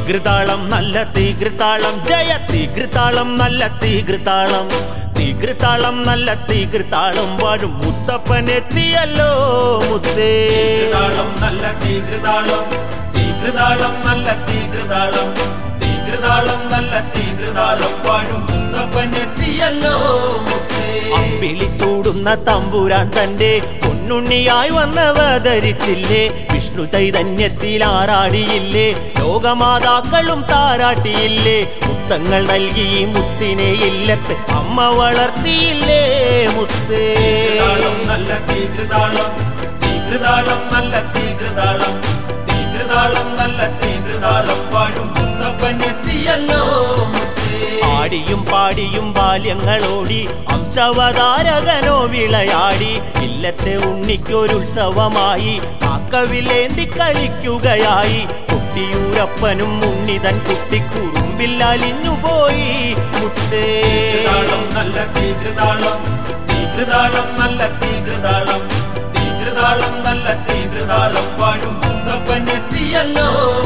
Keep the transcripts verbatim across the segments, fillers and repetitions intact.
തീകൃതാളം നല്ല തീകൃതാളം ജയ തീകൃതാളം നല്ല തീകൃതാളം തീകൃതാളം നല്ല തീകൃതാളം വാഴും മുത്തപ്പനെത്തിയല്ലോ മുത്തേ തീകൃതാളം നല്ല തീകൃതാളം തീകൃതാളം നല്ല തീകൃതാളം തീകൃതാളം നല്ല തീകൃതാളം വാഴും മുത്തപ്പനെത്തിയല്ലോ മുത്തേ അമ്പിളി ചൂടുന്ന തമ്പുരാൻ തന്റെ പൊന്നുണ്ണിയായി വന്നവതരിച്ചില്ലേ വിഷ്ണു ചൈതന്യത്തിൽ ആറാടിയില്ലേ ലോകമാതാക്കളും താരാട്ടിയില്ലേ മുത്തങ്ങൾ നൽകി മുത്തിനെ ഇല്ലത്ത് അമ്മ വളർത്തിയില്ലേ മുത്തേ തീകൃതാളം നല്ല തീകൃതാളം തീകൃതാളം നല്ല തീകൃതാളം തീകൃതാളം നല്ല തീകൃതാളം വാഴും മുത്തപ്പനെത്തിയല്ലോ ആടിയും പാടിയും ബാല്യങ്ങളോടി അംശവതാരകനോ വിളയാടി ഇല്ലത്തെ ഉണ്ണിക്കൊരുത്സവമായി കാക്കവിലേന്തി കളിക്കുകയായി കുട്ടിയൂരപ്പനും ഉണ്ണിതൻ കുട്ടിക്കുറുമ്പിൽ അലിഞ്ഞുപോയി മുത്തേ തീകൃതാളം നല്ല തീകൃതാളം തീകൃതാളം നല്ല തീകൃതാളം തീകൃതാളം നല്ല തീകൃതാളം വാഴും മുത്തപ്പനെത്തിയല്ലോ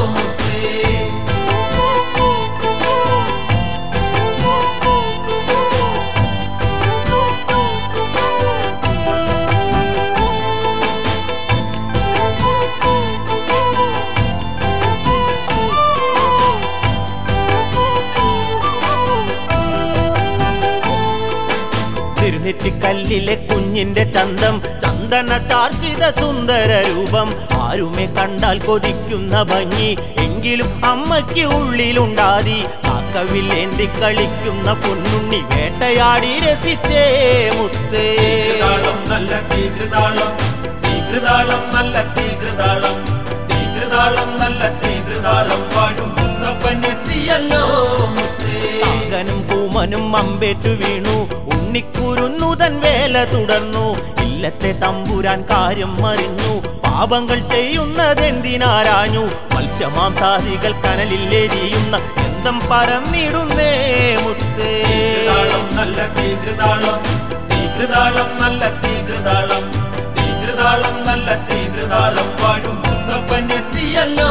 തിരുനെറ്റിക്കല്ലിലെ കുഞ്ഞിന്റെ ചന്തം ചന്ദന ചാർച്ചിത സുന്ദര രൂപം ആരുമേ കണ്ടാൽ കൊതിക്കുന്ന ഭംഗി എങ്കിലും അമ്മയ്ക്ക് ഉള്ളിലുണ്ടാതി കാക്കവിലേന്തി കളിക്കുന്ന പൊന്നുണ്ണി വേട്ടയാടി രസിച്ചേ മുത്തേ തീകൃതാളം നല്ല തീകൃതാളം തീകൃതാളം നല്ല തീകൃതാളം തീകൃതാളം നല്ല തീകൃതാളം വാഴും മുത്തപ്പനെത്തിയല്ലോ കാകനും പൂമനും അമ്പേറ്റു വീണു ഉണ്ണിക്കുരുന്നുതൻ വേല തുടർന്നു ഇല്ലത്തെ തമ്പുരാൻ കാര്യം മറിഞ്ഞു പാപങ്ങൾ ചെയ്യുന്നതെന്തിനാരാഞ്ഞു മത്സ്യമാംസാദികൾ കനലിലെരിയുന്ന എന്തം പറന്നിടുന്നേ മുത്തേ തീകൃതാളം നല്ല തീകൃതാളം തീകൃതാളം നല്ല തീകൃതാളം തീകൃതാളം നല്ല തീകൃതാളം വാഴും മുത്തപ്പനെത്തിയല്ലോ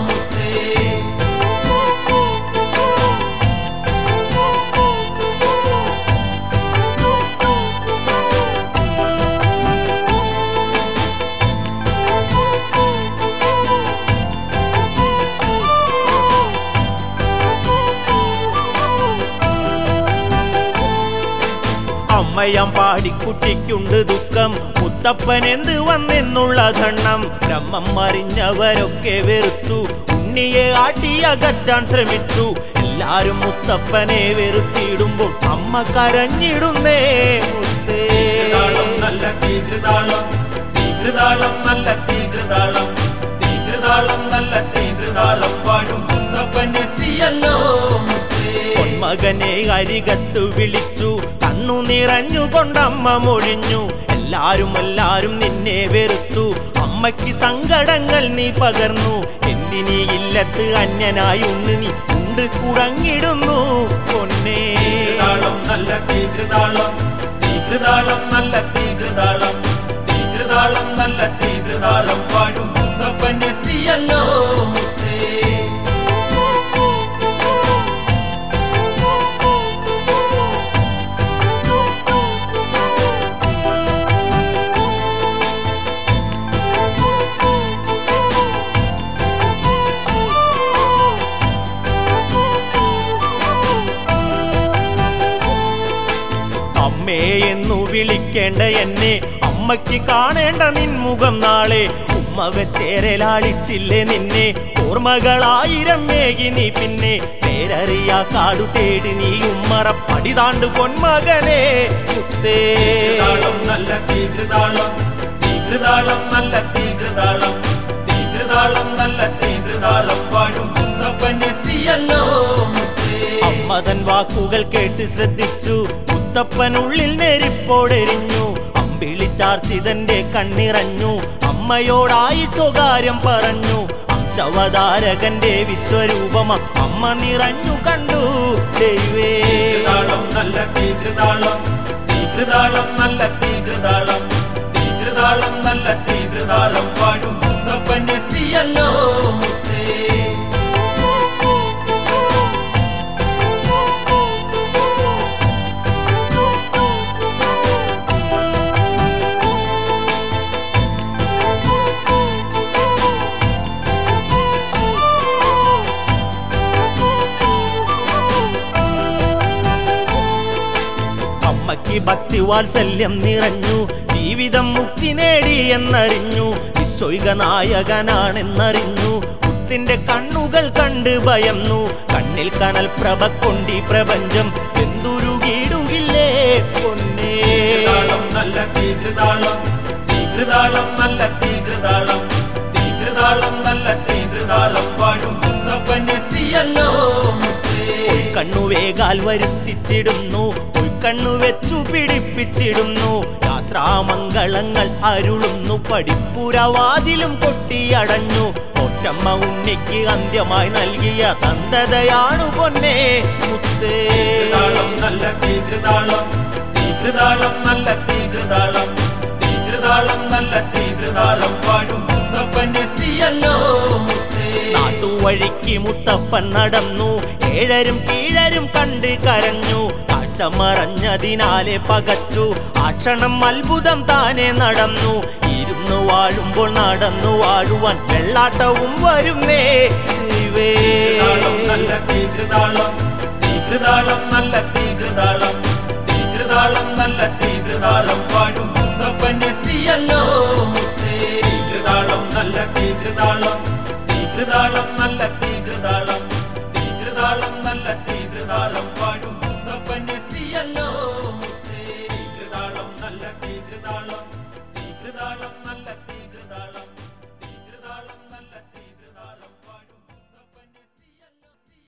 അമ്മയാം പാടിക്കുട്ടിക്കുണ്ട് ദുഃഖം മുത്തപ്പൻ എന്ത് വന്നെന്നുള്ള ധണ്ണം ബ്രഹ്മം മറിഞ്ഞവരൊക്കെ വെറുത്തു ഉണ്ണിയെ ആട്ടിയകറ്റാൻ ശ്രമിച്ചു എല്ലാരും മുത്തപ്പനെ വെറുത്തിടുമ്പോൾ അമ്മ കരഞ്ഞിടുന്നേ മുത്തേ തീകൃതാളം നല്ല തീകൃതാളം തീകൃതാളം നല്ല തീകൃതാളം തീകൃതാളം നല്ല തീകൃതാളം വാഴും മുത്തപ്പനെത്തിയല്ലോ പൊന്മകനെ അരികത്തു വിളിച്ചു കണ്ണു നിറഞ്ഞുകൊണ്ടമ്മ മൊഴിഞ്ഞു എല്ലാരും എല്ലാരും നിന്നെ വെറുത്തു അമ്മയ്ക്ക് സങ്കടങ്ങൾ നീ പകർന്നു എന്തിനീ ഇല്ലത്ത് അന്യനായി ഒന്ന് നീ ഉണ്ട് കുറങ്ങിടുന്നു പൊന്നേ തീകൃതാളം നല്ല തീകൃതാളം തീകൃതാളം നല്ല തീകൃതാളം തീകൃതാളം നല്ല തീകൃതാളം വാഴും മുത്തപ്പനെത്തിയല്ലോ അമ്മേ എന്നു വിളിക്കേണ്ട എന്നെ അമ്മയ്ക്ക് കാണേണ്ട നിൻമുഖം നാളെ ഉമ്മ വെച്ചേരലാളിച്ചില്ലേ നിന്നെ ഓർമ്മകളായിരം മേകി നീ പിന്നെ പേരറിയാ കാടു തേടി നീ ഉമ്മറ പടിതാണ്ട് പൊന്മകനെ മുത്തേ തീകൃതാളം നല്ല തീകൃതാളം തീകൃതാളം നല്ല തീകൃതാളം തീകൃതാളം നല്ല തീകൃതാളം വാഴും മുത്തപ്പനെത്തിയല്ലോ അമ്മതൻ വാക്കുകൾ കേട്ട് ശ്രദ്ധിച്ചു മുത്തപ്പനുള്ളിൽ നെരിപ്പോടെരിഞ്ഞു അമ്പിളി ചാർച്ചിതന്റെ കണ്ണിറഞ്ഞു അമ്മയോടായി സ്വകാര്യം പറഞ്ഞു അംശവതാരകന്റെ വിശ്വരൂപമ അമ്മ നിറഞ്ഞു കണ്ടു ദൈവേ തീകൃതാളം നല്ല തീകൃതാളം തീകൃതാളം നല്ല തീകൃതാളം തീകൃതാളം നല്ല തീകൃതാളം വാഴും മുത്തപ്പനെത്തിയല്ലോ മുത്തേ അമ്മയ്ക്ക് ഭക്തിവാത്സല്യം നിറഞ്ഞു, ജീവിതം മുക്തി നേടി എന്നറിഞ്ഞു, വിശ്വൈക നായകനാണെന്നറിഞ്ഞു. മുത്തിന്റെ കണ്ണുകൾ കണ്ട് ഭയന്നു, കണ്ണിൽ കനൽ പ്രഭ കൊണ്ടി പ്രപഞ്ചം എന്തുരുകിടുകില്ലേ പൊന്നേ. നല്ല തീകൃതാളം, തീകൃതാളം നല്ല തീകൃതാളം, തീകൃതാളം നല്ല തീകൃതാളം പാടും മുത്തപ്പനെത്തിയല്ലോ. കണ്ണുവേകാൽ വരുത്തിച്ചിടുന്നു, കണ്ണു വെച്ചു പിടിപ്പിച്ചിടുന്നു, യാത്രാമംഗളങ്ങൾ അരുളുന്നു, പടിപ്പുരവാതിലും കൊട്ടിയടഞ്ഞു. ഒറ്റമ്മ ഉണ്ണിക്ക് അന്ത്യമായി നൽകിയ തന്തതയാണു പൊന്നേ മുത്തേ. നല്ല തീകൃതാളം, തീകൃതാളം നല്ല തീകൃതാളം, തീകൃതാളം നല്ല തീകൃതാളം പാടും മുത്തപ്പനെത്തിയല്ലോ. നാട്ടുവഴിക്ക് മുത്തപ്പൻ നടന്നു, ഏഴരും കീഴരും കണ്ട് കരഞ്ഞു, കാഴ്ച മറഞ്ഞതിനാലെ പകച്ചു, ആ ക്ഷണം അത്ഭുതം താനെ നടന്നു. ഇരുന്നു വാഴുമ്പോൾ നടന്നു വാഴുവാൻ വെള്ളാട്ടവും വരുന്നേ. നല്ല തീകൃതാളം, തീകൃതാളം